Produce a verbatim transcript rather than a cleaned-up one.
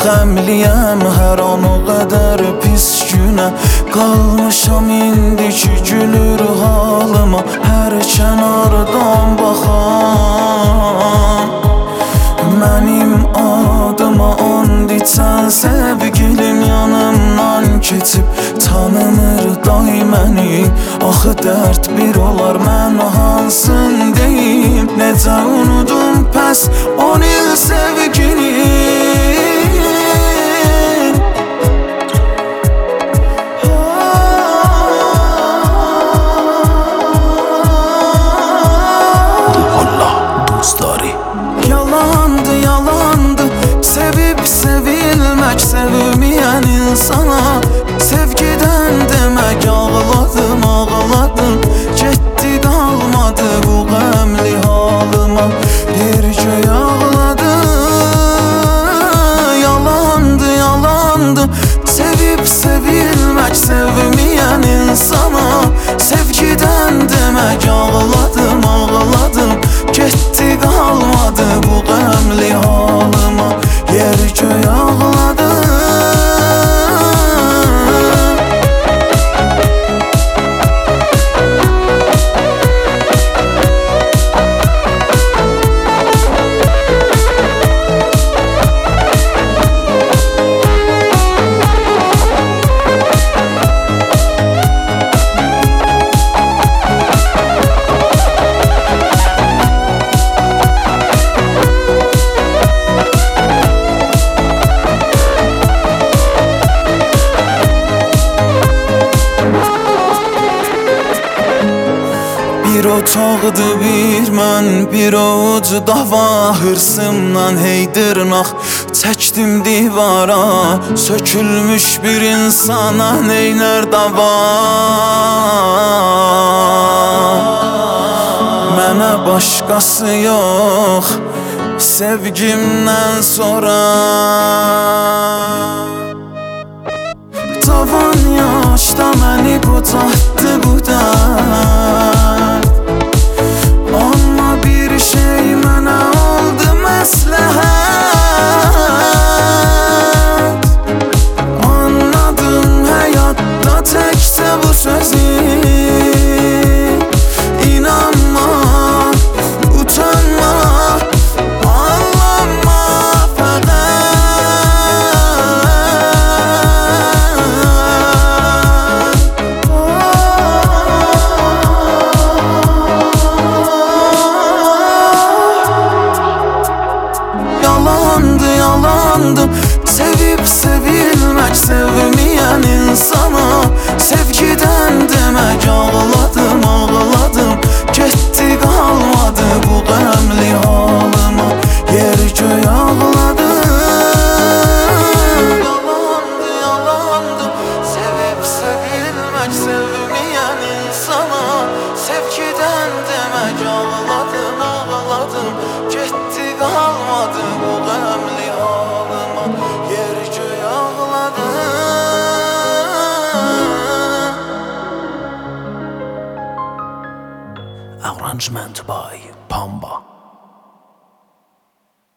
qəmliyəm hər an o qədər pis günə. Qalmışam indiki gülür halıma hər kənardan baxan. Mənim adıma and içən sevgilim yanımdan keçib tanımır day məni. Axı dərd bir olar mən hansın deyim. Necə unudum pəs on il sevgini. Yalandı, yalandı sevib sevilmək, sevməyən insana. Sevgidən demək ağladım, ağladım, getdi qalmadı bu qəmli halıma. Bir göy ağladı. Yalandı, yalandı sevib sevilmək, sevməyən insana. Sevgidən demək ağladım, ağladım, getdi qalmadı bu qəmli halıma. Yer göy ağladı. Bir otaqdı bir mən, bir ovuc dava. Hırsımdan hey dırnaq çəkdim divara. Sökülmüş bir insana neynər dava. Mənə başqası yox sevgimdən sonra. Tavan yaşda məni qocatdı bu dərd. Amma bir şey mənə oldu məsləhət. Anladım həyatda təkcə bu sözü. İnanma, utanma, ağlama Yalandı, yalandı sevib sevilmək, sevməyən insana. Sevgidən demək ağladım, ağladım, getdi qalmadı bu qəmli halıma. Yer göy ağladı. Yalandı, yalandı sevib sevilmək, sevməyən insana. Sevgidən demək ağladım, ağladım, getdi qalmadı bu qəmli halıma. Yer göy ağladı. Arrangement by Pamba.